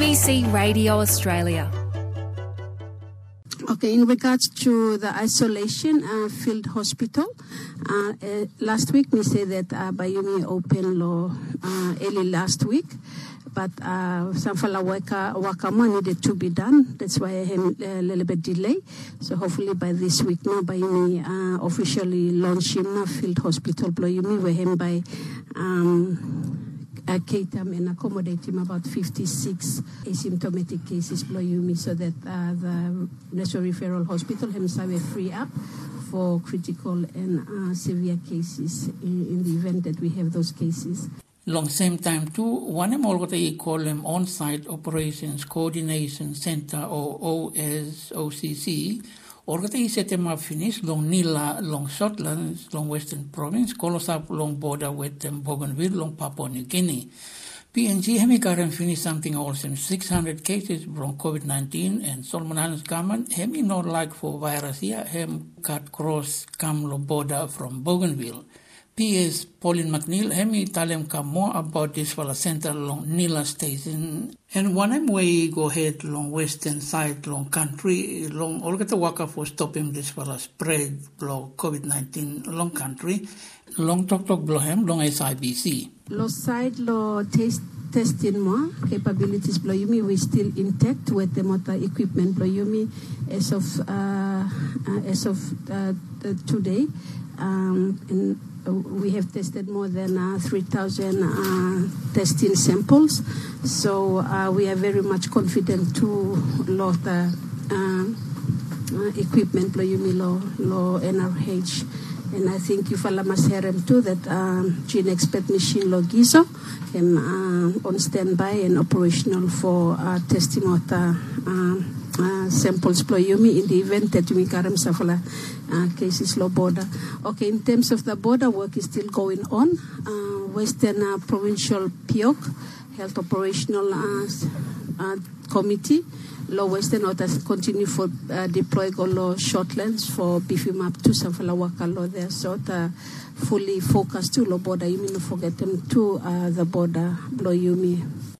ABC Radio Australia. Okay, in regards to the isolation field hospital, last week we said that Bayumi opened early last week, but some waka more needed to be done. That's why I had a little bit delay. So hopefully by this week now, Bayumi officially launch him field hospital Bayumi where him by cater and accommodate him about 56 asymptomatic cases Bayumi, so that the National Referral Hospital himself will free up for critical and severe cases in the event that we have those cases. Long same time too, one of what they call them On-Site Operations Coordination Center or OSOCC, or they set them up finish long Nila, long Shortlands, long Western Province, Kolosap, long border with Bougainville, long Papua New Guinea. PNG hemi finish something also 600 cases from COVID-19 and Solomon Islands government hemi not like for virus here, hem cut cross come long border from Bougainville. PS Pauline McNeil hemi tell him come more about this for the center along Nila station and one way go ahead long western side long country long all get the waka for stopping this for the spread long COVID-19 long country long talk blow him long SIBC. Lo side lo testing more capabilities blow yumi we still intact with the motor equipment blow yumi as of today and we have tested more than 3,000 testing samples, so we are very much confident to load the equipment lo NRH. And I think you must hear him too that gene expert machine lo Gizo him on standby and operational for testing of the samples ployumi in the event that we karam safala cases low border. Okay, in terms of the border work is still going on. Western Provincial PIOC Health Operational Committee Low Western orders continue for deploy go low shortlands for beefing up to Safala Waka law there, so fully focused to low border. You mean forget them to the border blow yumi.